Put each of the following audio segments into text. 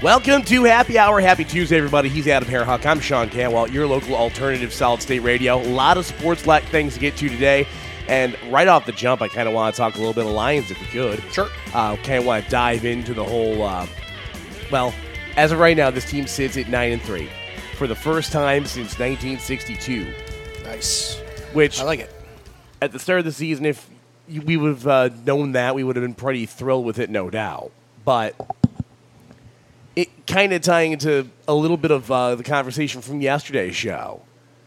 Welcome to Happy Hour. Happy Tuesday, everybody. He's Adam Hairhuck. I'm Sean Canwell, your local alternative Solid State Radio. A lot of sports-like things to get to today. And right off the jump, I kind of want to talk a little bit of Lions, if we could. Sure. Kind of want to dive into the whole, well, as of right now, this team sits at 9-3 for the first time since 1962. Nice. Which, I like it. At the start of the season, if we would have known that, we would have been pretty thrilled with it, no doubt. But it kind of tying into a little bit of the conversation from yesterday's show.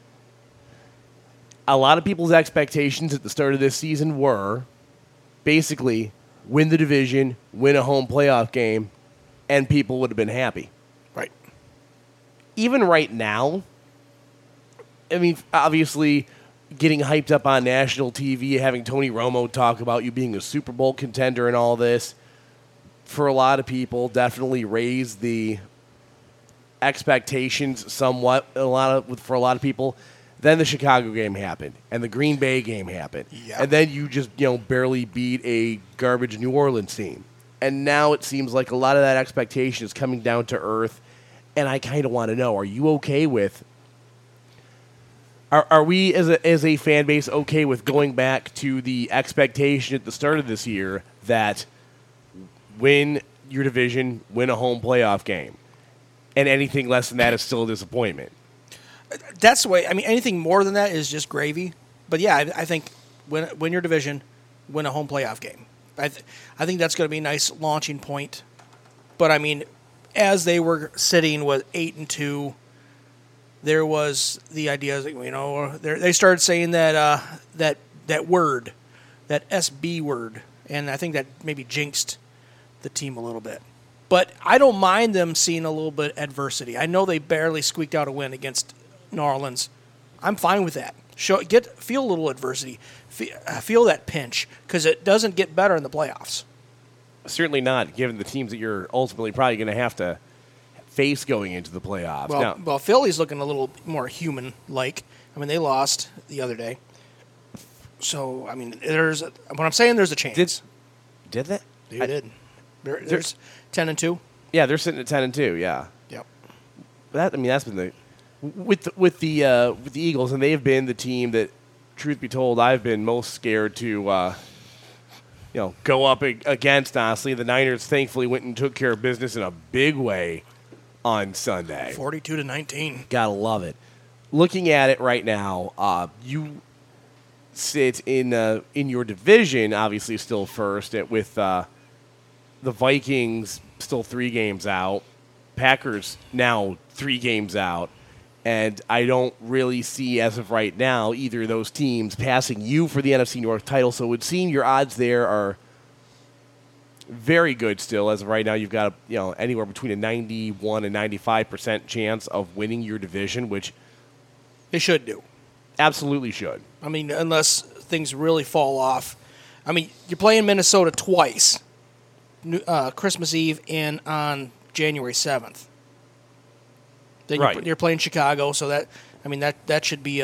A lot of people's expectations at the start of this season were basically win the division, win a home playoff game, and people would have been happy. Right. Even right now, I mean, obviously, getting hyped up on national TV, having Tony Romo talk about you being a Super Bowl contender and all this, for a lot of people, definitely raised the expectations somewhat. For a lot of people, then the Chicago game happened, and the Green Bay game happened, and then you just barely beat a garbage New Orleans team, and now it seems like a lot of that expectation is coming down to earth. And I kind of want to know: are you okay with? Are we as a fan base okay with going back to the expectation at the start of this year that win your division, win a home playoff game, and anything less than that is still a disappointment? That's the way. I mean, anything more than that is just gravy. But yeah, I think win your division, win a home playoff game. I think that's going to be a nice launching point. But I mean, as they were sitting with 8-2, there was the idea that they started saying that word, that SB word, and I think that maybe jinxed the team a little bit. But I don't mind them seeing a little bit of adversity. I know they barely squeaked out a win against New Orleans. I'm fine with that. Feel a little adversity. Feel that pinch, because it doesn't get better in the playoffs. Certainly not, given the teams that you're ultimately probably going to have to face going into the playoffs. Well, Philly's looking a little more human-like. I mean, they lost the other day. So, I mean, there's a chance. Did they? They did. There's 10-2. Yeah, they're sitting at 10-2. Yeah. Yep. That's been the with the Eagles, and they've been the team that, truth be told, I've been most scared to go up against. Honestly, the Niners thankfully went and took care of business in a big way on Sunday. 42-19. Gotta love it. Looking at it right now, you sit in your division, obviously still first with the Vikings still 3 games out, Packers now 3 games out, and I don't really see, as of right now, either of those teams passing you for the NFC North title. So it would seem your odds there are very good still. As of right now, you've got anywhere between a 91 and 95% chance of winning your division, which they should do. Absolutely should. I mean, unless things really fall off. I mean, you're playing Minnesota twice, Christmas Eve and on January 7th. Then right. You're playing Chicago, so that should be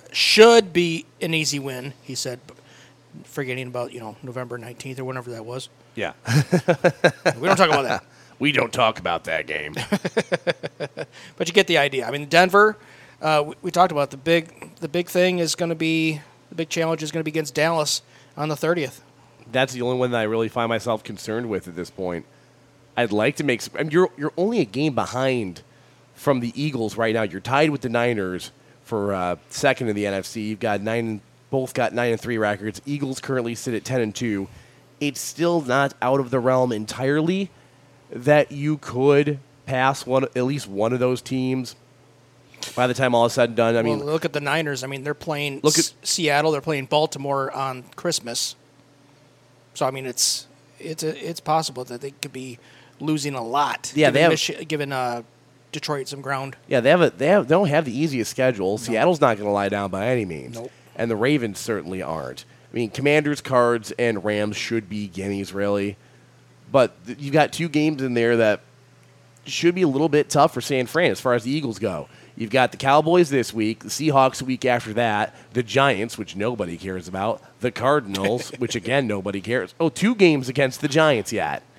an easy win. He said, forgetting about November 19th or whenever that was. Yeah, we don't talk about that. We don't talk about that game. But you get the idea. I mean, Denver. We talked about the big thing is going to be the big challenge is going to be against Dallas on the 30th. That's the only one that I really find myself concerned with at this point. I'd like to make some. I mean, you're only a game behind from the Eagles right now. You're tied with the Niners for second in the NFC. You've got both got 9-3 records. Eagles currently sit at 10-2. It's still not out of the realm entirely that you could pass at least one of those teams by the time all is said and done. I mean, look at the Niners. I mean, they're playing Seattle. They're playing Baltimore on Christmas. So I mean, it's possible that they could be losing a lot. Yeah, given Detroit some ground. Yeah, they don't have the easiest schedule. No. Seattle's not going to lie down by any means. Nope. And the Ravens certainly aren't. I mean, Commanders, Cards, and Rams should be gimmies, really. But you've got 2 games in there that should be a little bit tough for San Fran as far as the Eagles go. You've got the Cowboys this week, the Seahawks the week after that, the Giants, which nobody cares about, the Cardinals, which, again, nobody cares. 2 games against the Giants yet.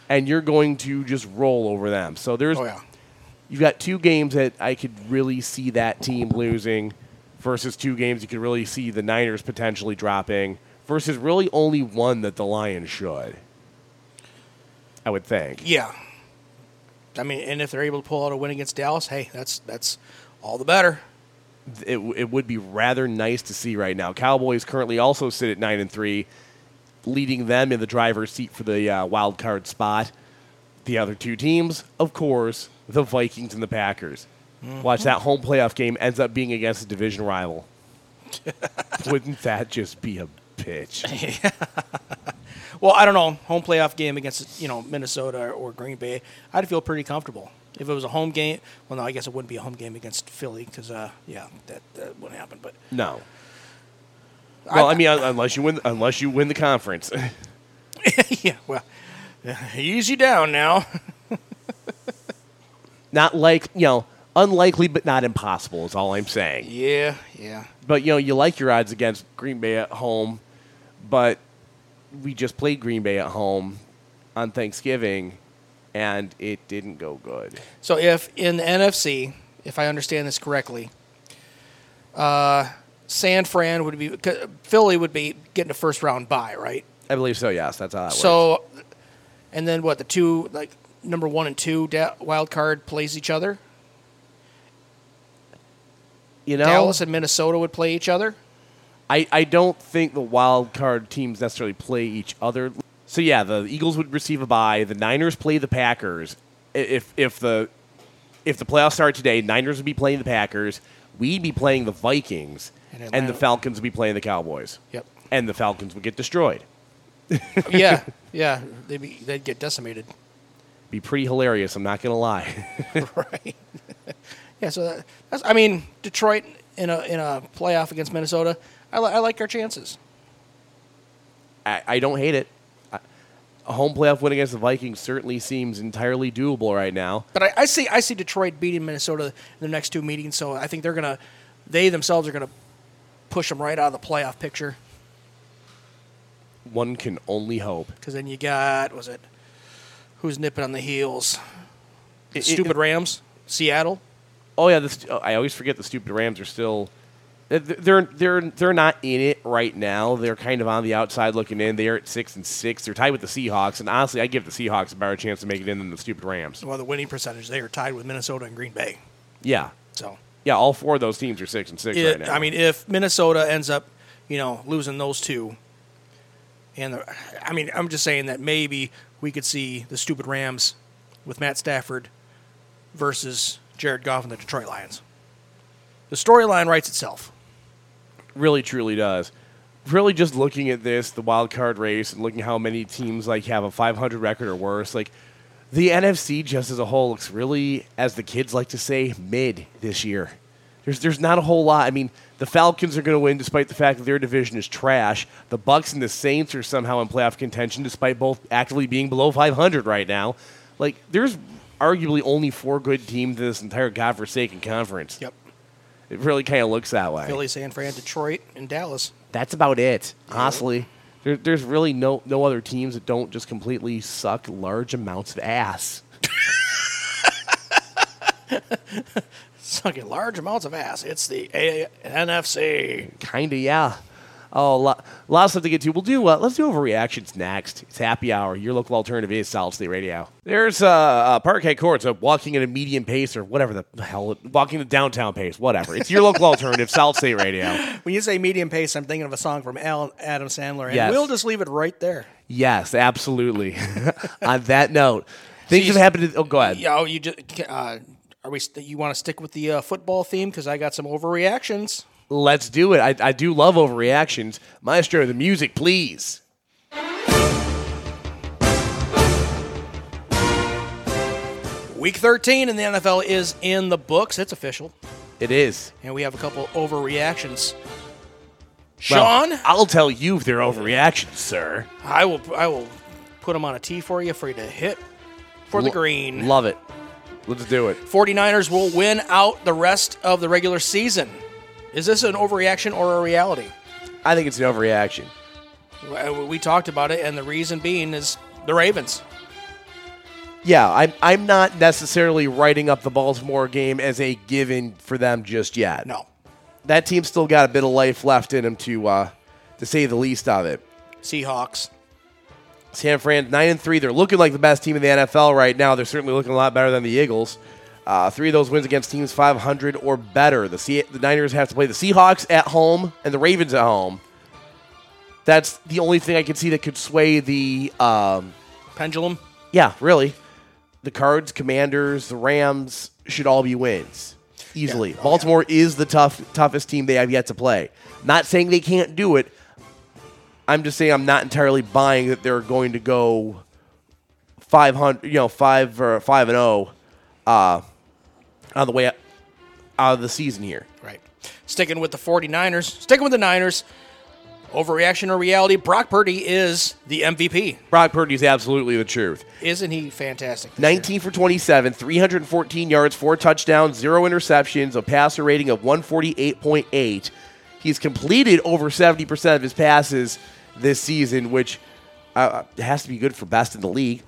and you're going to just roll over them. So you've got 2 games that I could really see that team losing versus 2 games you could really see the Niners potentially dropping versus really only one that the Lions should, I would think. Yeah. I mean, and if they're able to pull out a win against Dallas, hey, that's all the better. It would be rather nice to see right now. Cowboys currently also sit at 9-3, leading them in the driver's seat for the wild card spot. The other 2 teams, of course, the Vikings and the Packers. Mm-hmm. Watch that home playoff game ends up being against a division rival. Wouldn't that just be a bitch? Well, I don't know. Home playoff game against Minnesota or Green Bay, I'd feel pretty comfortable. If it was a home game, well, no, I guess it wouldn't be a home game against Philly because, that wouldn't happen. But no. Well, I mean, unless you win the conference. Yeah. Well, easy down now. Not unlikely, but not impossible is all I'm saying. Yeah. But you like your odds against Green Bay at home, but we just played Green Bay at home on Thanksgiving, and it didn't go good. So if in the NFC, if I understand this correctly, San Fran would be Philly would be getting a first round bye, right? I believe so. Yes, that's how that works. So, and then what? The 2 number 1 and 2 wild card plays each other. Dallas and Minnesota would play each other. I don't think the wild card teams necessarily play each other. So yeah, the Eagles would receive a bye. The Niners play the Packers. If the playoffs start today, Niners would be playing the Packers. We'd be playing the Vikings, and the Falcons would be playing the Cowboys. Yep. And the Falcons would get destroyed. Yeah, they'd get decimated. Be pretty hilarious. I'm not gonna lie. Right. Yeah. So that's. Detroit in a playoff against Minnesota. I like our chances. I don't hate it. A home playoff win against the Vikings certainly seems entirely doable right now. But I see Detroit beating Minnesota in the next 2 meetings, so I think they themselves are gonna push them right out of the playoff picture. One can only hope. Because then you got who's nipping on the heels? Stupid Rams, Seattle. Oh yeah, I always forget the stupid Rams are still. They're not in it right now. They're kind of on the outside looking in. They're at 6-6. They're tied with the Seahawks, and honestly, I give the Seahawks a better chance to make it in than the stupid Rams. Well, the winning percentage, they are tied with Minnesota and Green Bay. Yeah. So. Yeah, all 4 of those teams are 6-6 right now. I mean, if Minnesota ends up, losing those 2, and I'm just saying that maybe we could see the stupid Rams with Matt Stafford versus Jared Goff and the Detroit Lions. The storyline writes itself. Really, truly does. Really, just looking at this, the wild card race, and looking how many teams have a 500 record or worse, the NFC just as a whole looks really, as the kids like to say, mid this year. There's not a whole lot. I mean, the Falcons are going to win despite the fact that their division is trash. The Bucs and the Saints are somehow in playoff contention despite both actively being below 500 right now. There's arguably only 4 good teams in this entire godforsaken conference. Yep. It really kind of looks that way. Philly, San Fran, Detroit, and Dallas. That's about it, honestly. There's really no other teams that don't just completely suck large amounts of ass. Sucking large amounts of ass. It's the NFC. Kinda, yeah. Oh, a lot of stuff to get to. Let's do overreactions next. It's happy hour. Your local alternative is Solid State Radio. There's Parquet Courts, walking at a medium pace or whatever the hell, walking at downtown pace, whatever. It's your local alternative, Solid State Radio. When you say medium pace, I'm thinking of a song from Adam Sandler, and yes. We'll just leave it right there. Yes, absolutely. On that note, things have happened. Go ahead. Yeah, you want to stick with the football theme because I got some overreactions. Let's do it. I do love overreactions. Maestro, the music, please. Week 13 in the NFL is in the books. It's official. It is. And we have a couple overreactions. Sean? Well, I'll tell you if they're overreactions, sir. I will put them on a tee for you to hit for the green. Love it. Let's do it. 49ers will win out the rest of the regular season. Is this an overreaction or a reality? I think it's an overreaction. We talked about it, and the reason being is the Ravens. Yeah, I'm not necessarily writing up the Baltimore game as a given for them just yet. No. That team's still got a bit of life left in them to say the least of it. Seahawks. San Fran 9-3. They're looking like the best team in the NFL right now. They're certainly looking a lot better than the Eagles. 3 of those wins against teams 500 or better. The Niners have to play the Seahawks at home and the Ravens at home. That's the only thing I can see that could sway the Pendulum. Yeah, really. The Cards, Commanders, the Rams should all be wins easily. Yeah. Baltimore is the toughest team they have yet to play. Not saying they can't do it. I'm just saying I'm not entirely buying that they're going to go 500, 5-0 on the way out of the season here. Right. Sticking with the 49ers. Sticking with the Niners. Overreaction or reality, Brock Purdy is the MVP. Brock Purdy is absolutely the truth. Isn't he fantastic? 19 for 27, 314 yards, 4 touchdowns, 0 interceptions, a passer rating of 148.8. He's completed over 70% of his passes this season, which has to be good for best in the league.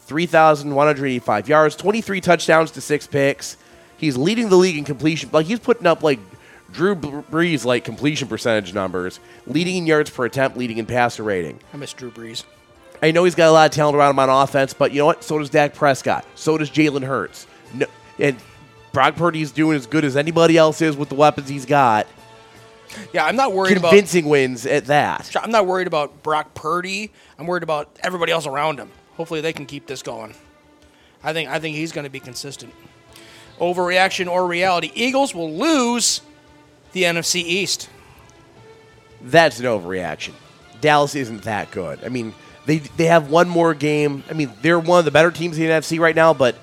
3,185 yards, 23 touchdowns to 6 picks. He's leading the league in completion. Like, he's putting up, like, Drew Brees, like, completion percentage numbers, leading in yards per attempt, leading in passer rating. I miss Drew Brees. I know he's got a lot of talent around him on offense, but you know what? So does Dak Prescott. So does Jalen Hurts. No, and Brock Purdy's doing as good as anybody else is with the weapons he's got. Yeah, I'm not worried about convincing wins at that. I'm not worried about Brock Purdy. I'm worried about everybody else around him. Hopefully they can keep this going. I think he's going to be consistent. Overreaction or reality, Eagles will lose the NFC East. That's an overreaction. Dallas isn't that good. I mean, they have one more game. I mean, they're one of the better teams in the NFC right now, but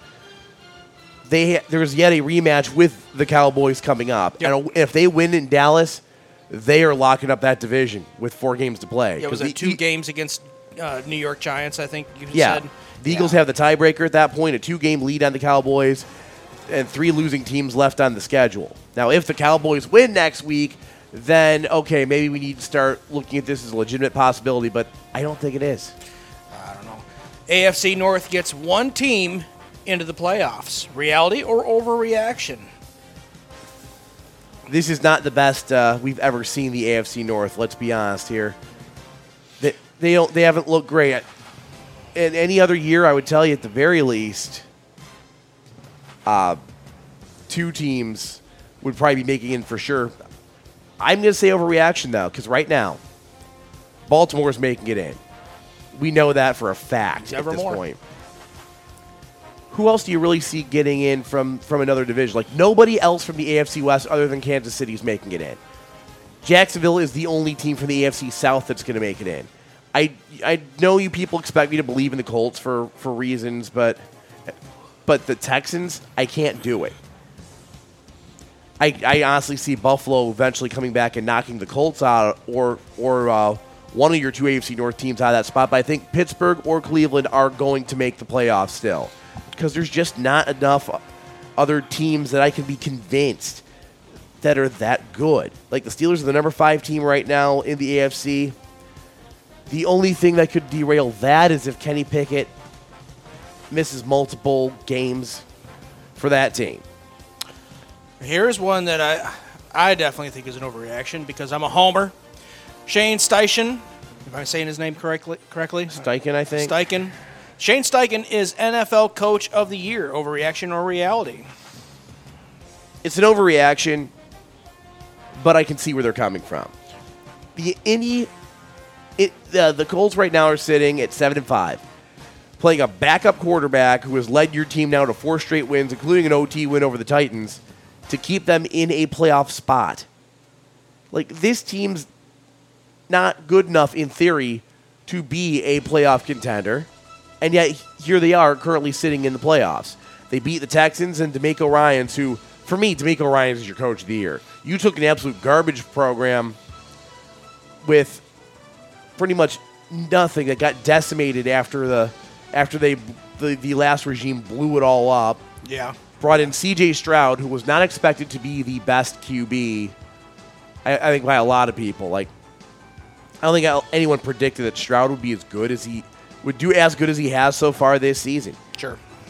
there's yet a rematch with the Cowboys coming up. Yep. And if they win in Dallas, they are locking up that division with 4 games to play. Yeah, was it 2 games against New York Giants, I think you said? The Eagles have the tiebreaker at that point, a 2-game lead on the Cowboys, and 3 losing teams left on the schedule. Now, if the Cowboys win next week, then, okay, maybe we need to start looking at this as a legitimate possibility, but I don't think it is. I don't know. AFC North gets 1 team into the playoffs. Reality or overreaction? This is not the best we've ever seen the AFC North, let's be honest here. They haven't looked great. In any other year, I would tell you at the very least, 2 teams would probably be making in for sure. I'm going to say overreaction, though, because right now, Baltimore's making it in. We know that for a fact at this point. Who else do you really see getting in from another division? Like, nobody else from the AFC West other than Kansas City is making it in. Jacksonville is the only team from the AFC South that's going to make it in. I know you people expect me to believe in the Colts for reasons, but the Texans, I can't do it. I honestly see Buffalo eventually coming back and knocking the Colts out or one of your 2 AFC North teams out of that spot. But I think Pittsburgh or Cleveland are going to make the playoffs still because there's just not enough other teams that I can be convinced that are that good. Like the Steelers are the number 5 team right now in the AFC. The only thing that could derail that is if Kenny Pickett misses multiple games for that team. Here's one that I definitely think is an overreaction because I'm a homer. Shane Steichen, if I'm saying his name correctly? Steichen, I think. Steichen. Shane Steichen is NFL Coach of the Year. Overreaction or reality? It's an overreaction, but I can see where they're coming from. The Colts right now are sitting at 7-5, playing a backup quarterback who has led your team now to 4 straight wins, including an OT win over the Titans, to keep them in a playoff spot. Like, this team's not good enough in theory to be a playoff contender, and yet here they are currently sitting in the playoffs. They beat the Texans and DeMeco Ryans, who, for me, DeMeco Ryans is your coach of the year. You took an absolute garbage program with pretty much nothing that got decimated after the last regime blew it all up. Yeah. Brought in C.J. Stroud, who was not expected to be the best QB, I think, by a lot of people. Like, I don't think anyone predicted that Stroud would be as good as he has so far this season. Sure.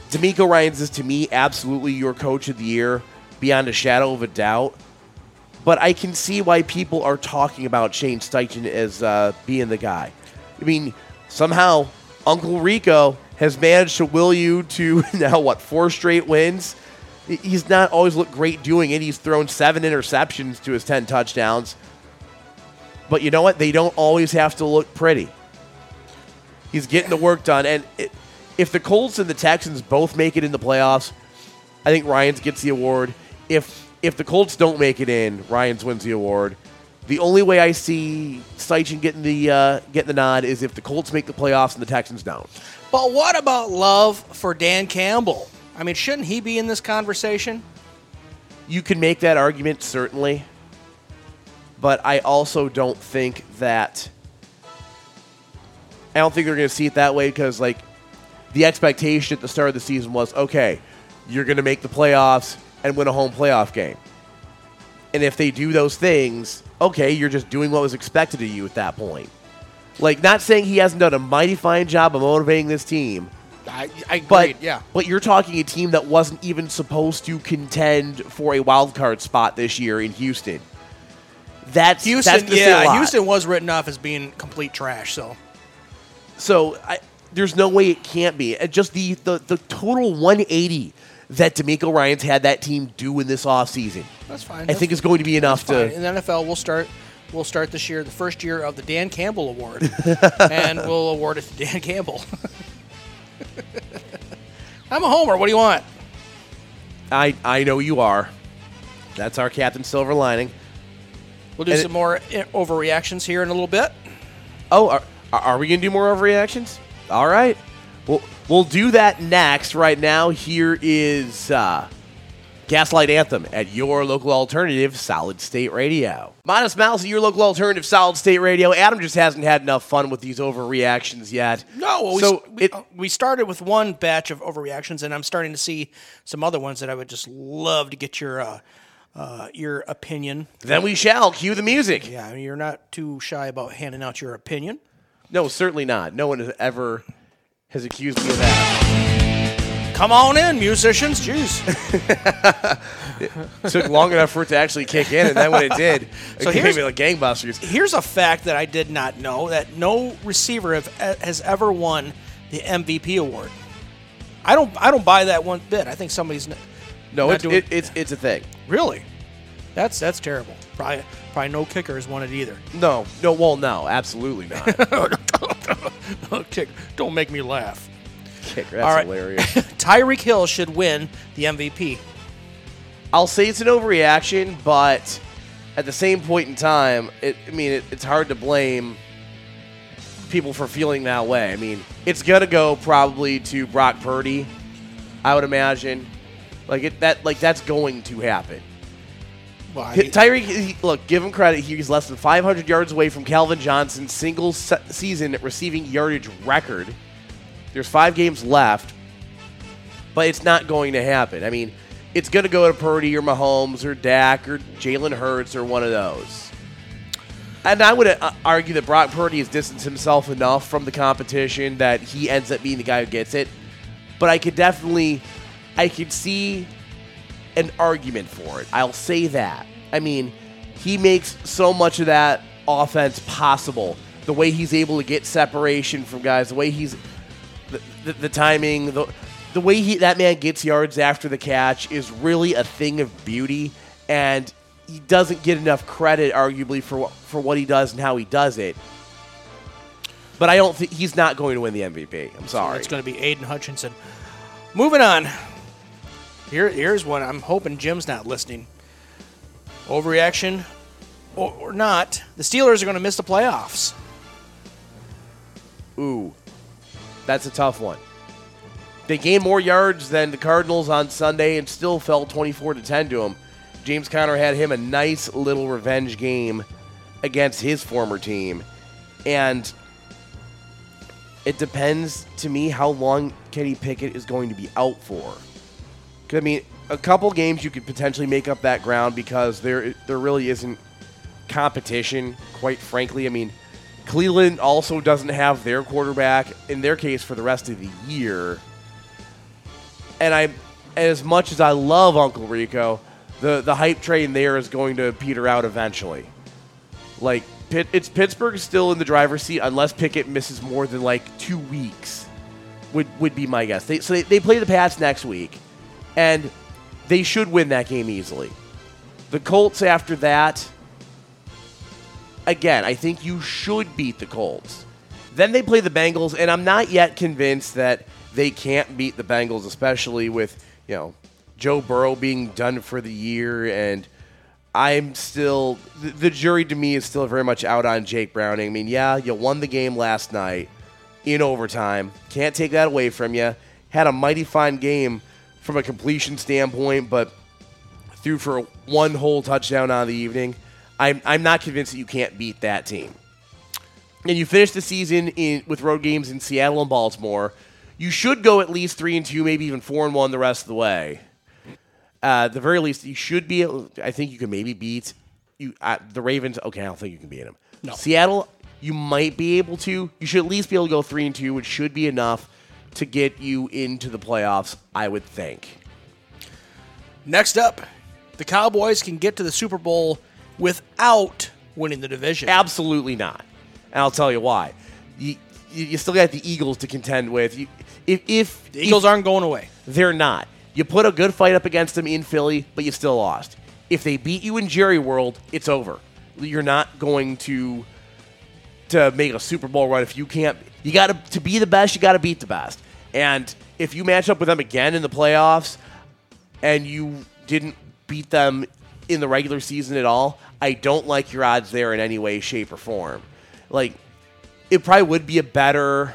DeMeco Ryans is, to me, absolutely your coach of the year, beyond a shadow of a doubt. But I can see why people are talking about Shane Steichen as being the guy. I mean, somehow Uncle Rico has managed to will you to now, 4 straight wins? He's not always looked great doing it. He's thrown 7 interceptions to his 10 touchdowns. But you know what? They don't always have to look pretty. He's getting the work done. And if the Colts and the Texans both make it in the playoffs, I think Ryans gets the award. If the Colts don't make it in, Ryans wins the award. The only way I see Steichen getting the nod is if the Colts make the playoffs and the Texans don't. But what about love for Dan Campbell? I mean, shouldn't he be in this conversation? You can make that argument, certainly. But I also don't think that... I don't think they're going to see it that way because, the expectation at the start of the season was, okay, you're going to make the playoffs and win a home playoff game. And if they do those things, okay, you're just doing what was expected of you at that point. Not saying he hasn't done a mighty fine job of motivating this team. I agree, yeah. But you're talking a team that wasn't even supposed to contend for a wild card spot this year in Houston. That's Houston, a lot. Houston was written off as being complete trash, So there's no way it can't be. Just the total 180 that DeMeco Ryans had that team do in this offseason. That's fine. I think is going to be enough to... In the NFL, we'll start this year, the first year of the Dan Campbell Award, and we'll award it to Dan Campbell. I'm a homer. What do you want? I know you are. That's our Captain Silver lining. We'll do some more overreactions here in a little bit. Oh, are we going to do more overreactions? All right. We'll do that next. Right now, here is Gaslight Anthem at your local alternative, Solid State Radio. Modest Mouse at your local alternative, Solid State Radio. Adam just hasn't had enough fun with these overreactions yet. No, we started with one batch of overreactions, and I'm starting to see some other ones that I would just love to get your opinion. Then we shall. Cue the music. Yeah, you're not too shy about handing out your opinion. No, certainly not. No one has accused me of that. Come on in, musicians. Jeez. It took long enough for it to actually kick in, and then when it did, it gave me like gangbusters. Here's a fact that I did not know, that no receiver has ever won the MVP award. I don't buy that one bit. I think somebody's No, it's a thing. Really? That's terrible. Probably no kicker has won it either. No, absolutely not. Don't make me laugh. Kicker, that's hilarious. Tyreek Hill should win the MVP. I'll say it's an overreaction, but at the same point in time, it's hard to blame people for feeling that way. I mean, it's gonna go probably to Brock Purdy, I would imagine. That's going to happen. Well, Tyreek, look, give him credit. He's less than 500 yards away from Calvin Johnson's single season receiving yardage record. There's 5 games left, but it's not going to happen. I mean, it's going to go to Purdy or Mahomes or Dak or Jalen Hurts or one of those. And I would argue that Brock Purdy has distanced himself enough from the competition that he ends up being the guy who gets it. But I could see an argument for it. I'll say that. I mean, he makes so much of that offense possible. The way he's able to get separation from guys, the way he's the timing, the way that man gets yards after the catch is really a thing of beauty, and he doesn't get enough credit, arguably, for what he does and how he does it. But I don't think he's not going to win the MVP. I'm sorry. It's going to be Aiden Hutchinson. Moving on. Here's one. I'm hoping Jim's not listening. Overreaction or not, the Steelers are going to miss the playoffs. Ooh, that's a tough one. They gained more yards than the Cardinals on Sunday and still fell 24-10 to them. James Conner had him a nice little revenge game against his former team. And it depends, to me, how long Kenny Pickett is going to be out for. I mean, a couple games you could potentially make up that ground because there really isn't competition, quite frankly. I mean, Cleveland also doesn't have their quarterback, in their case, for the rest of the year. And as much as I love Uncle Rico, the hype train there is going to peter out eventually. Like, it's Pittsburgh still in the driver's seat unless Pickett misses more than like 2 weeks. Would be my guess. They play the Pats next week, and they should win that game easily. The Colts after that, again, I think you should beat the Colts. Then they play the Bengals, and I'm not yet convinced that they can't beat the Bengals, especially with, Joe Burrow being done for the year, and I'm still the jury to me is still very much out on Jake Browning. I mean, yeah, you won the game last night in overtime. Can't take that away from you. Had a mighty fine game from a completion standpoint, but threw for one whole touchdown on the evening. I'm not convinced that you can't beat that team. And you finish the season with road games in Seattle and Baltimore. You should go at least 3-2, maybe even 4-1 the rest of the way. At the very least, you should be able, I think you can maybe beat the Ravens. Okay, I don't think you can beat them. No. Seattle, you might be able to. You should at least be able to go 3-2, which should be enough to get you into the playoffs, I would think. Next up, the Cowboys can get to the Super Bowl without winning the division. Absolutely not. And I'll tell you why. You still got the Eagles to contend with. If the Eagles aren't going away. They're not. You put a good fight up against them in Philly, but you still lost. If they beat you in Jerry World, it's over. You're not going to make a Super Bowl run if you can't. You got to be the best. You got to beat the best. And if you match up with them again in the playoffs, and you didn't beat them in the regular season at all, I don't like your odds there in any way, shape, or form. Like, it probably would be a better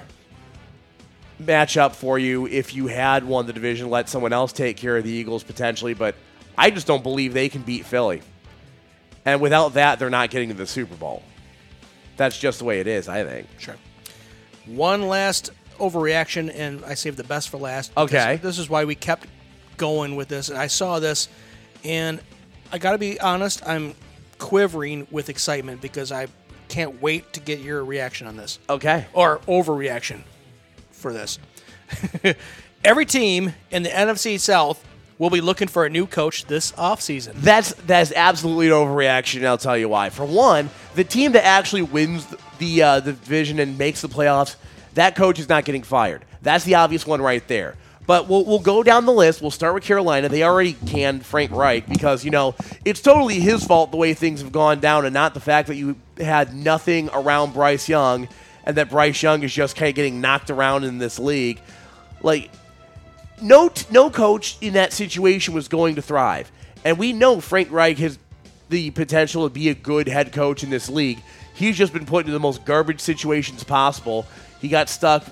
matchup for you if you had won the division, let someone else take care of the Eagles potentially, but I just don't believe they can beat Philly. And without that, they're not getting to the Super Bowl. That's just the way it is, I think. Sure. One last overreaction, and I saved the best for last. Okay. This is why we kept going with this, and I saw this, and I got to be honest, I'm quivering with excitement because I can't wait to get your reaction on this. Okay. Or overreaction for this. Every team in the NFC South will be looking for a new coach this offseason. That's absolutely an overreaction, and I'll tell you why. For one, the team that actually wins the division and makes the playoffs, that coach is not getting fired. That's the obvious one right there. But we'll go down the list. We'll start with Carolina. They already canned Frank Reich because, it's totally his fault the way things have gone down and not the fact that you had nothing around Bryce Young and that Bryce Young is just kind of getting knocked around in this league. Like, no coach in that situation was going to thrive. And we know Frank Reich has the potential to be a good head coach in this league. He's just been put into the most garbage situations possible. He got stuck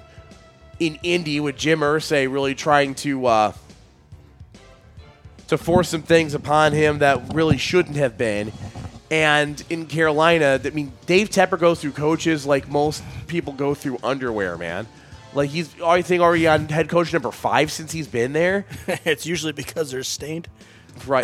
in Indy with Jim Irsay really trying to force some things upon him that really shouldn't have been. And in Carolina, Dave Tepper goes through coaches like most people go through underwear, man. Like, he's, I think, already on head coach number 5 since he's been there. It's usually because they're stained. Right.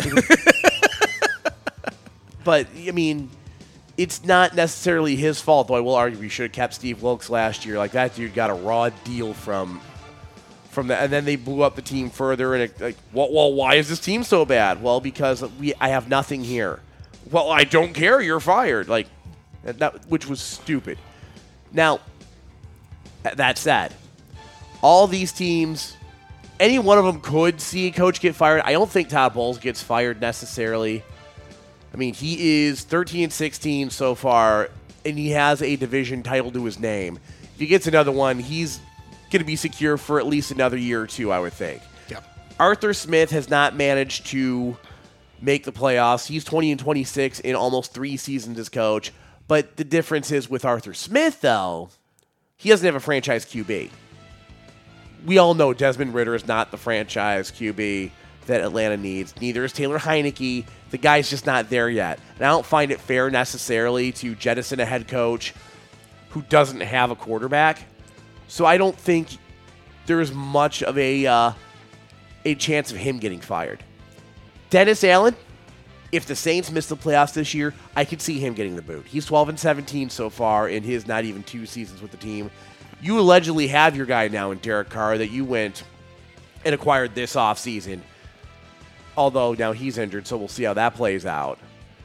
But, it's not necessarily his fault, though I will argue we should have kept Steve Wilkes last year. Like, that dude got a raw deal from that. And then they blew up the team further. And, why is this team so bad? Well, because I have nothing here. Well, I don't care. You're fired. Like, which was stupid. Now, that said, all these teams, any one of them could see a coach get fired. I don't think Todd Bowles gets fired necessarily. He is 13-16 so far, and he has a division title to his name. If he gets another one, he's going to be secure for at least another year or two, I would think. Yeah. Arthur Smith has not managed to make the playoffs. He's 20-26 in almost 3 seasons as coach. But the difference is with Arthur Smith, though, he doesn't have a franchise QB. We all know Desmond Ridder is not the franchise QB that Atlanta needs. Neither is Taylor Heineke. The guy's just not there yet. And I don't find it fair necessarily to jettison a head coach who doesn't have a quarterback. So I don't think there's much of a chance of him getting fired. Dennis Allen, if the Saints miss the playoffs this year, I could see him getting the boot. He's 12-17 so far in his not even 2 seasons with the team. You allegedly have your guy now in Derek Carr that you went and acquired this offseason. Although now he's injured, so we'll see how that plays out.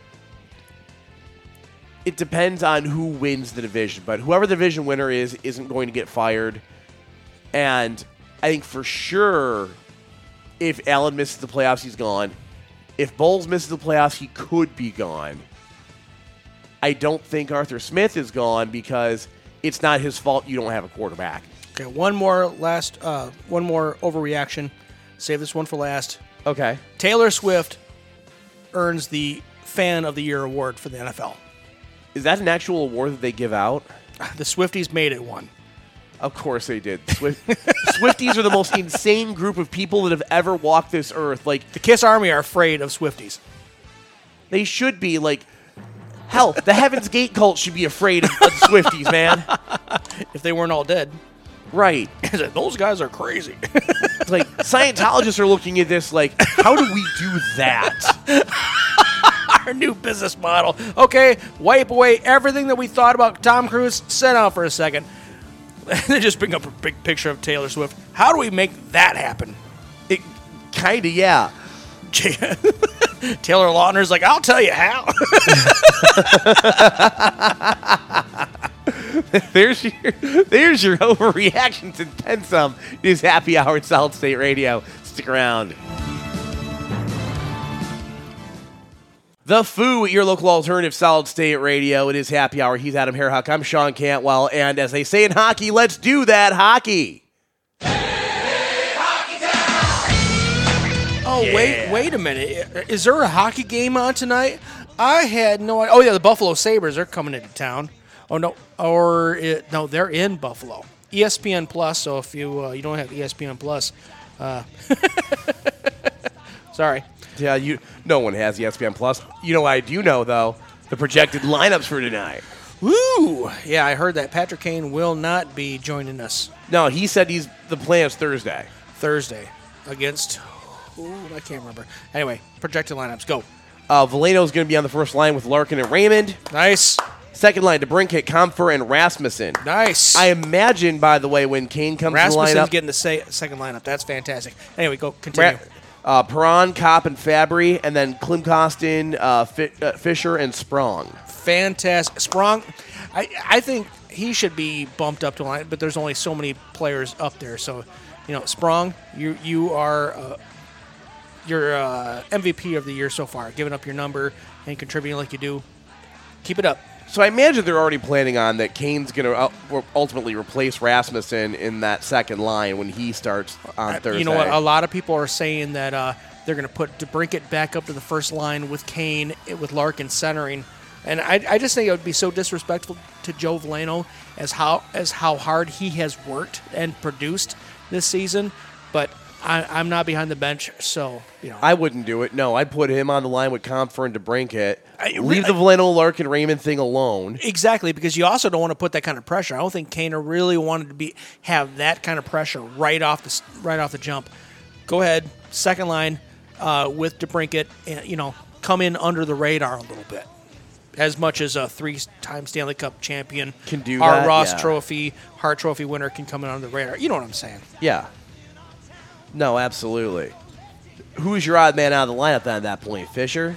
It depends on who wins the division, but whoever the division winner is isn't going to get fired. And I think for sure, if Allen misses the playoffs, he's gone. If Bowles misses the playoffs, he could be gone. I don't think Arthur Smith is gone because it's not his fault you don't have a quarterback. Okay, one more overreaction. Save this one for last. Okay. Taylor Swift earns the Fan of the Year award for the NFL. Is that an actual award that they give out? The Swifties made it one. Of course they did. Swifties are the most insane group of people that have ever walked this earth. Like, the Kiss Army are afraid of Swifties. They should be. Like, hell, the Heaven's Gate cult should be afraid of Swifties, man. If they weren't all dead. Right. Those guys are crazy. Like, Scientologists are looking at this like, how do we do that? Our new business model. Okay, wipe away everything that we thought about Tom Cruise. Sit down for a second. They just bring up a big picture of Taylor Swift. How do we make that happen? It kind of, yeah. Taylor Lautner's like, I'll tell you how. There's your overreactions and then some. It is Happy Hour at Solid State Radio. Stick around. The Foo, your local alternative Solid State Radio. It is Happy Hour. He's Adam Hairhuck. I'm Sean Cantwell. And as they say in hockey, let's do that hockey. Hey, Hockey Town! Oh, yeah. Wait a minute. Is there a hockey game on tonight? I had no idea. Oh, yeah, the Buffalo Sabres are coming into town. Oh, no. No, they're in Buffalo. ESPN Plus, so if you don't have ESPN Plus, sorry. Yeah, no one has ESPN Plus. You know what I do know, though? The projected lineups for tonight. Woo! Yeah, I heard that Patrick Kane will not be joining us. No, he said the plan is Thursday. Thursday against, I can't remember. Anyway, projected lineups, go. Veleno's going to be on the first line with Larkin and Raymond. Nice. Second line, DeBrincat, Comfer, and Rasmussen. Nice. I imagine, by the way, when Kane comes to the lineup... Rasmussen's getting the second lineup. That's fantastic. Anyway, go continue. Perron, Kopp, and Fabry, and then Klim Kostin, Fisher, and Sprong. Fantastic. Sprong, I think he should be bumped up to line, but there's only so many players up there. So, Sprong, you are your MVP of the year so far, giving up your number and contributing like you do. Keep it up. So I imagine they're already planning on that Kane's going to ultimately replace Rasmussen in that second line when he starts on Thursday. You know what? A lot of people are saying that they're going to put DeBrincat back up to the first line with Kane, with Larkin centering. And I just think it would be so disrespectful to Joe Veleno as how hard he has worked and produced this season. But I'm not behind the bench, so, I wouldn't do it. No, I'd put him on the line with Comfer and DeBrincat. Leave the Veleno, Larkin, Raymond thing alone. Exactly, because you also don't want to put that kind of pressure. I don't think Kaner really wanted to have that kind of pressure right off the jump. Go ahead, second line with DeBrincat, and come in under the radar a little bit. As much as a 3-time Stanley Cup champion can do our that, Ross yeah. Trophy, Hart Trophy winner can come in under the radar. You know what I'm saying? Yeah. No, absolutely. Who's your odd man out of the lineup then at that point? Fisher?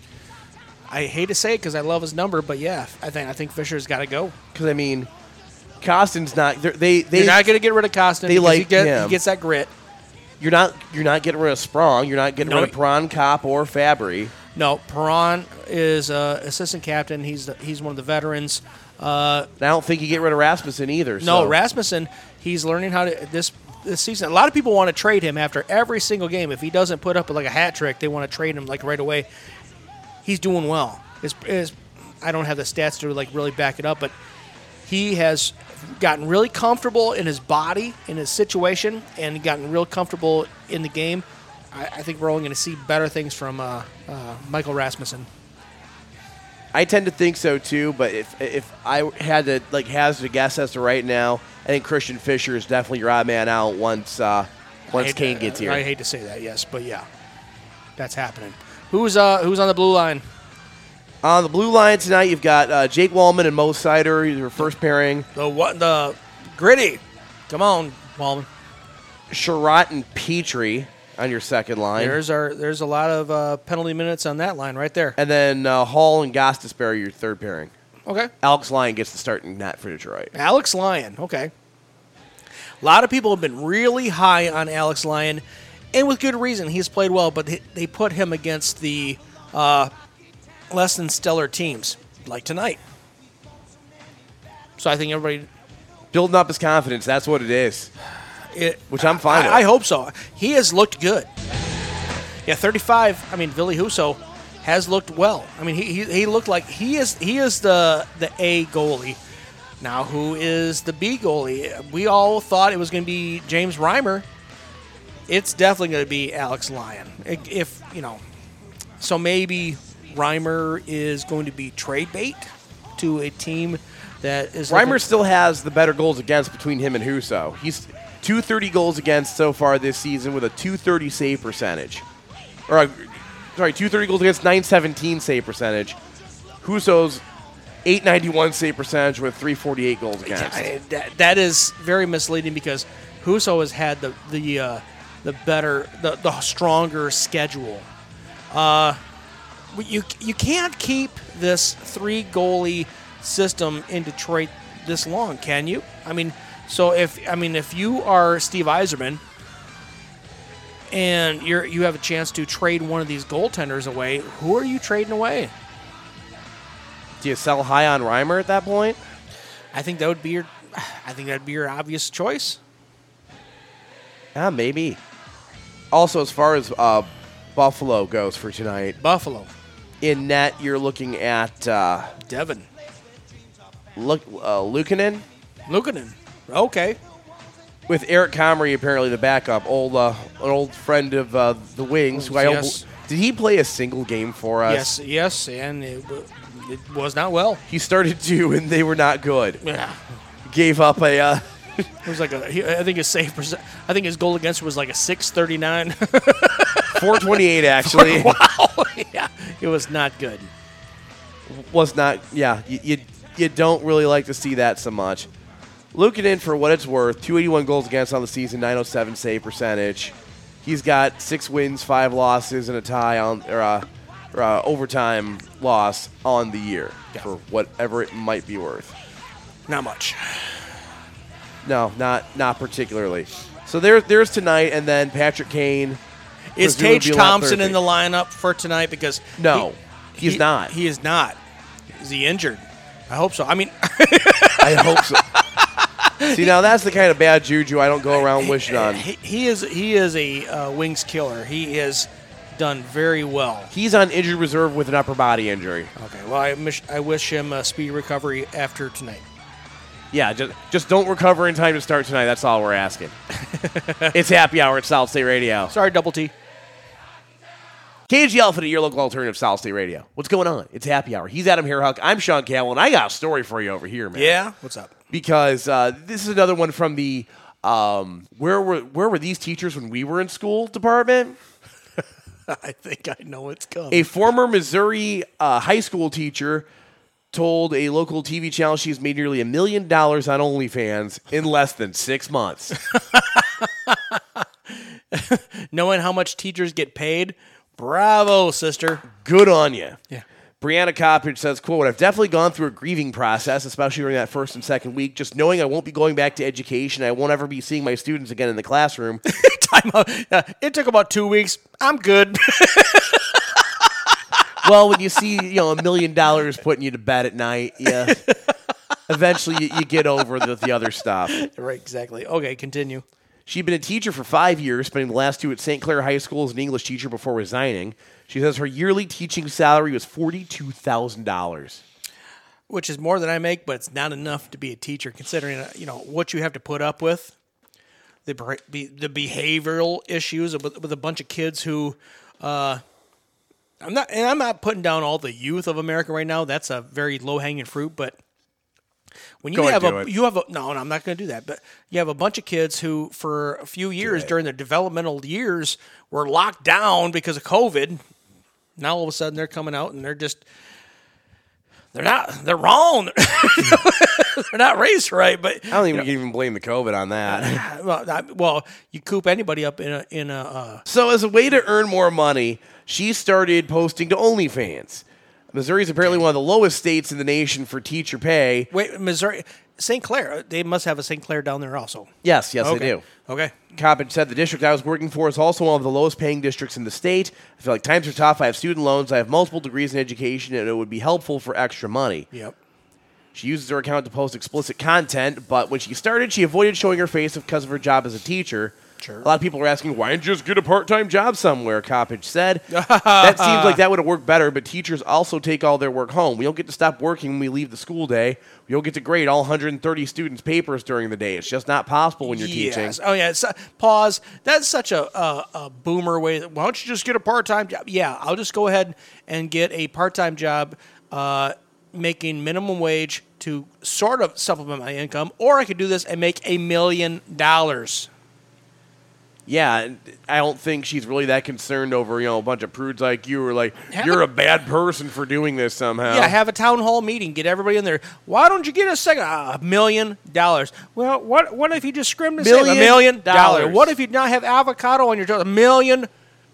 I hate to say it because I love his number, but yeah, I think Fisher's got to go. Because Costin's not. You're not going to get rid of Kostin. He gets that grit. You're not getting rid of Sprong. You're not getting rid of Perron, Kopp, or Fabry. No, Perron is assistant captain. He's one of the veterans. I don't think you get rid of Rasmussen either. No, Rasmussen. He's learning how to this season. A lot of people want to trade him after every single game. If he doesn't put up like a hat trick, they want to trade him like right away. He's doing well. I don't have the stats to like really back it up, but he has gotten really comfortable in his body, in his situation, and gotten real comfortable in the game. I think we're only going to see better things from Michael Rasmussen. I tend to think so too, but if I had to hazard a guess as to right now, I think Christian Fisher is definitely your odd man out once Kane gets here. I hate to say that, yes, but yeah, that's happening. Who's on the blue line? On the blue line tonight, you've got Jake Wallman and Mo Sider, your first pairing. The gritty. Come on, Wallman. Sherratt and Petrie on your second line. There's a lot of penalty minutes on that line right there. And then Hall and Gostisbehere, your third pairing. Okay. Alex Lyon gets the start in net for Detroit. Alex Lyon. Okay. A lot of people have been really high on Alex Lyon, and with good reason. He's played well, but they put him against the less than stellar teams, like tonight. So I think everybody... Building up his confidence, that's what it is. Which I'm fine with. I hope so. He has looked good. Yeah, 35. I mean, Ville Husso has looked well. I mean, he looked like he is the A goalie. Now, who is the B goalie? We all thought it was going to be James Reimer. It's definitely going to be Alex Lyon. So maybe Reimer is going to be trade bait to a team that is. Reimer still has the better goals against between him and Husso. He's 230 goals against so far this season with a 230 save percentage. 230 goals against, 917 save percentage. Husso's 891 save percentage with 348 goals against. That is very misleading because Husso has had the stronger schedule. You can't keep this 3 goalie system in Detroit this long, can you? I mean, if you are Steve Yzerman and you have a chance to trade one of these goaltenders away, who are you trading away? Do you sell high on Reimer at that point? I think that'd be your obvious choice. Yeah, maybe. Also, as far as Buffalo goes for tonight, Buffalo. In net, you're looking at Devin. Luukkonen. Luukkonen. Okay. With Eric Comrie apparently the backup, an old friend of the Wings. Yes. Did he play a single game for us? Yes, and it was not well. He started 2, and they were not good. Yeah. Gave up a... It was like I think his save percent. I think his goal against was like a 639. 428 actually. Wow. Yeah, it was not good. Was not. Yeah, you don't really like to see that so much. Luukkonen, for what it's worth, 281 goals against on the season, 907 save percentage. He's got 6 wins, 5 losses, and a tie or overtime loss on the year for whatever it might be worth. Not much. No, not particularly. So there's tonight, and then Patrick Kane. Is Tage Thompson in the lineup for tonight? Because he's not. He is not. Is he injured? I hope so. I mean, I hope so. See, now that's the kind of bad juju I don't go around wishing on. He is a Wings killer. He has done very well. He's on injured reserve with an upper body injury. Okay. Well, I wish him a speedy recovery after tonight. Yeah, just don't recover in time to start tonight. That's all we're asking. It's happy hour at South State Radio. Sorry, Double T. KG Elephant at your local alternative South State Radio. What's going on? It's happy hour. He's Adam Hairhuck. I'm Sean Cowell, and I got a story for you over here, man. Yeah? What's up? Because this is another one from the where were these teachers when we were in school department? I think I know it's coming. A former Missouri high school teacher told a local TV channel she's made nearly $1 million on OnlyFans in less than 6 months. Knowing how much teachers get paid, bravo, sister. Good on you. Yeah. Brianna Coppage says, quote, I've definitely gone through a grieving process, especially during that first and second week, just knowing I won't be going back to education. I won't ever be seeing my students again in the classroom. Time out. It took about 2 weeks. I'm good. Well, when you see $1 million putting you to bed at night, yeah, eventually you get over the other stuff. Right, exactly. Okay, continue. She'd been a teacher for 5 years, spending the last 2 at St. Clair High School as an English teacher before resigning. She says her yearly teaching salary was $42,000. Which is more than I make, but it's not enough to be a teacher, considering what you have to put up with, the behavioral issues with a bunch of kids who. I'm not putting down all the youth of America right now. That's a very low hanging fruit, but. When no, I'm not going to do that. But you have a bunch of kids who, for a few years during their developmental years, were locked down because of COVID. Now all of a sudden they're coming out and they're wrong. They're not raised right, but I don't think we can even blame the COVID on that. well, you coop anybody up in a So as a way to earn more money, she started posting to OnlyFans. Missouri is apparently one of the lowest states in the nation for teacher pay. wait, Missouri, St. Clair. They must have a St. Clair down there also. Yes, Okay. they do. Okay. Coppage said the district I was working for is also one of the lowest paying districts in the state. I feel like times are tough. I have student loans. I have multiple degrees in education, and it would be helpful for extra money. Yep. She uses her account to post explicit content, but when she started, she avoided showing her face because of her job as a teacher. Sure. A lot of people are asking, why didn't you just get a part-time job somewhere, Coppage said. That seems like that would have worked better, but teachers also take all their work home. We don't get to stop working when we leave the school day. We don't get to grade all 130 students' papers during the day. It's just not possible when you're teaching. Oh, yeah. Pause. That's such a boomer way. Why don't you just get a part-time job? Yeah, I'll just go ahead and get a part-time job making minimum wage to sort of supplement my income, or I could do this and make $1 million. Yeah, I don't think she's really that concerned over, a bunch of prudes like you or like, Have you're a- a bad person for doing this somehow. Yeah, have a town hall meeting, get everybody in there. Why don't you get a second? $1 million. Well, what if you just scrimmed and saved $1 million? What if you not have avocado on your toast? $1 million.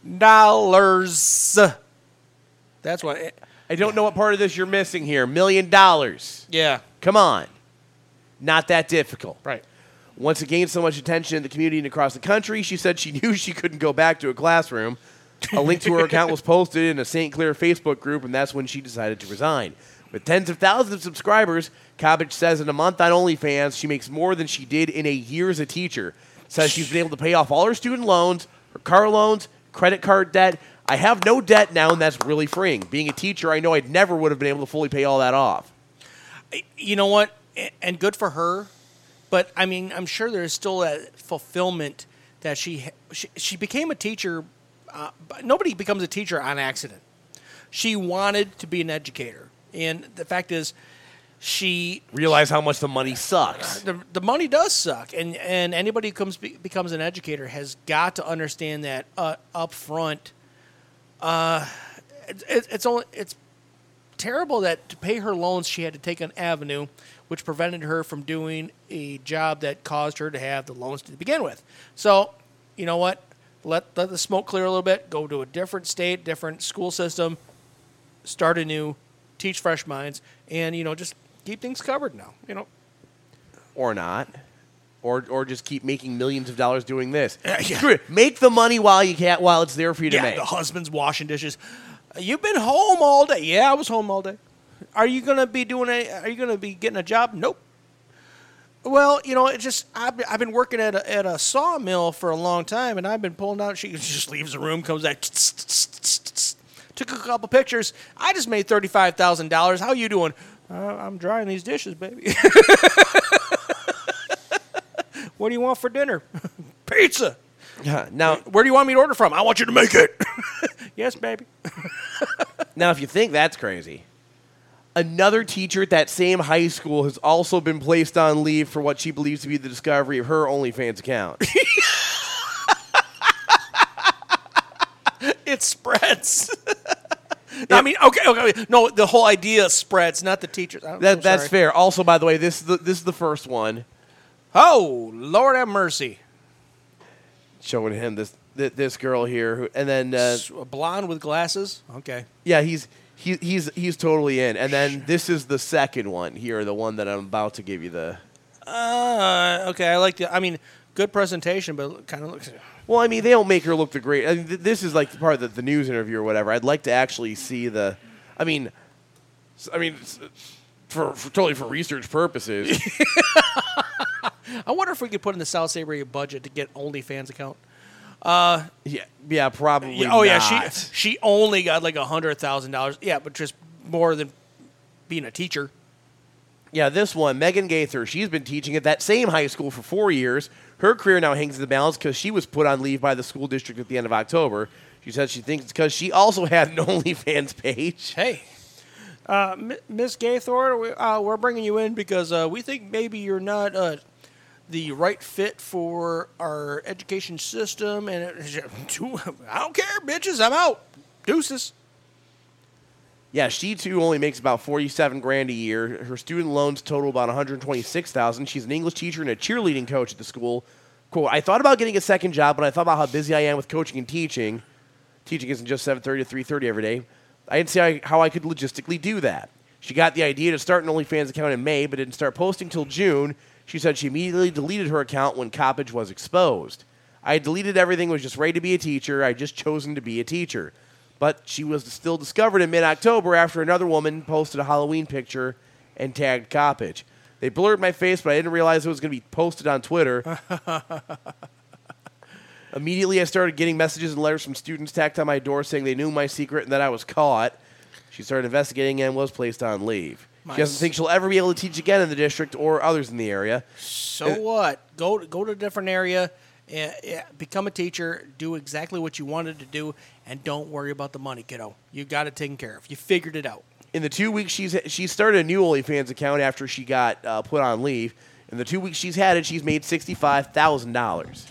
That's what. I don't know what part of this you're missing here. $1 million. Yeah. Come on. Not that difficult. Right. Once it gained so much attention in the community and across the country, she said she knew she couldn't go back to a classroom. A link to her account was posted in a St. Clair Facebook group, and that's when she decided to resign. With tens of thousands of subscribers, Coppage says in a month on OnlyFans, she makes more than she did in a year as a teacher. Says she's been able to pay off all her student loans, her car loans, credit card debt. I have no debt now, and that's really freeing. Being a teacher, I know I'd never would have been able to fully pay all that off. You know what? And good for her. But, I mean, I'm sure there's still that fulfillment that she became a teacher. But nobody becomes a teacher on accident. She wanted to be an educator. And the fact is, she Realize how much the money sucks. the money does suck. And anybody who becomes an educator has got to understand that up front. It's terrible that to pay her loans, she had to take an avenue which prevented her from doing a job that caused her to have the loans to begin with. So, you know what? Let the smoke clear a little bit. Go to a different state, different school system, start anew, teach fresh minds, and just keep things covered now. Or not. Or just keep making millions of dollars doing this. Yeah. Screw it. Make the money while you can, while it's there for you to make. The husband's washing dishes. You've been home all day. Yeah, I was home all day. Are you gonna be Are you gonna be getting a job? Nope. Well, it's just I've been working at a sawmill for a long time, and I've been pulling out. She just leaves the room, comes back, took a couple pictures. I just made $35,000. How you doing? I'm drying these dishes, baby. What do you want for dinner? Pizza. Now, Where do you want me to order from? I want you to make it. Yes, baby. now, if you think that's crazy, another teacher at that same high school has also been placed on leave for what she believes to be the discovery of her OnlyFans account. It spreads. I mean, okay. No, the whole idea spreads, not the teachers. That's fair. Also, by the way, this is the first one Oh, Lord have mercy. showing him this girl here, and then A blonde with glasses. Okay. yeah, he's totally in. And then this is the second one here, the one that I'm about to give you the. Okay, I like the. I mean, good presentation, but it kind of looks. Well, I mean, they don't make her look the great. I mean, this is like the part of the news interview or whatever. I'd like to actually see the. I mean, for totally for research purposes. I wonder if we could put in the South Sabria budget to get OnlyFans account. Yeah, probably. Oh yeah, not. she only got like $100,000. Yeah, but just more than being a teacher. Yeah, this one, Megan Gaither, she's been teaching at that same high school for 4 years. Her career now hangs in the balance because she was put on leave by the school district at the end of October. She said she thinks it's because she also had an OnlyFans page. Hey, Miss Gaithor, we're bringing you in because we think maybe you're not the right fit for our education system. And I don't care, bitches. I'm out. Deuces. Yeah, she too only makes about $47,000 a year. Her student loans total about $126,000. She's an English teacher and a cheerleading coach at the school. Quote, I thought about getting a second job, but I thought about how busy I am with coaching and teaching. Teaching isn't just 7:30 to 3:30 every day. I didn't see how I could logistically do that. She got the idea to start an OnlyFans account in May, but didn't start posting till June. She said she immediately deleted her account when Coppage was exposed. I had deleted everything, was just ready to be a teacher. I had just chosen to be a teacher. But she was still discovered in mid-October after another woman posted a Halloween picture and tagged Coppage. They blurred my face, but I didn't realize it was going to be posted on Twitter. Immediately, I started getting messages and letters from students tacked on my door saying they knew my secret and that I was caught. She started investigating and was placed on leave. She doesn't think she'll ever be able to teach again in the district or others in the area. So what? Go to a different area, become a teacher, do exactly what you wanted to do, and don't worry about the money, kiddo. You got it taken care of. You figured it out. In the 2 weeks she started a new OnlyFans account after she got put on leave. In the 2 weeks she's had it, she's made $65,000.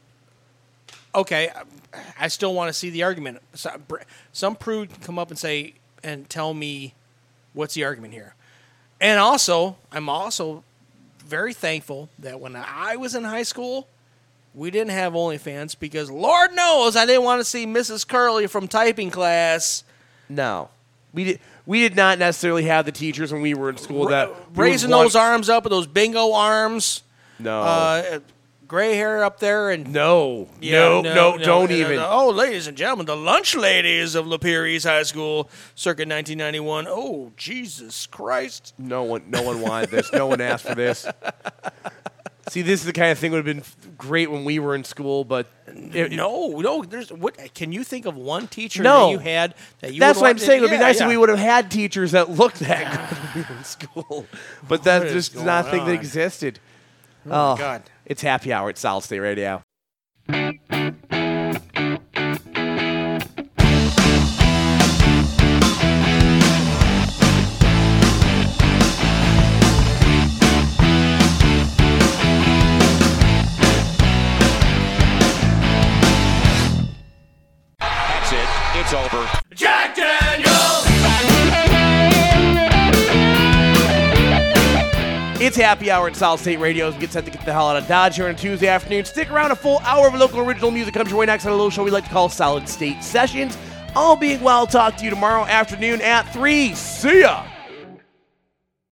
Okay, I still want to see the argument. Some prude can come up and tell me what's the argument here. And also, I'm also very thankful that when I was in high school, we didn't have OnlyFans because Lord knows I didn't want to see Mrs. Curley from typing class. No. We did not necessarily have the teachers when we were in school that raising those arms up with those bingo arms. No. Gray hair up there and no, don't even. Oh, ladies and gentlemen, the lunch ladies of Lapeer East High School, circa 1991. Oh, Jesus Christ! No one wanted this. No one asked for this. See, this is the kind of thing that would have been great when we were in school, but no. There's what? Can you think of one teacher No. that you had that you? That's what I'm saying. It would be nice yeah. if we would have had teachers that looked that good when we were in school, but that's just not a thing that on? existed. Oh, my God. It's happy hour at Solid State Radio. That's it. It's over. Jack Daniels! It's happy hour at Solid State Radio as we get set to get the hell out of Dodge here on a Tuesday afternoon. Stick around, a full hour of local original music comes your way next on a little show we like to call Solid State Sessions. All being well, talk to you tomorrow afternoon at 3. See ya!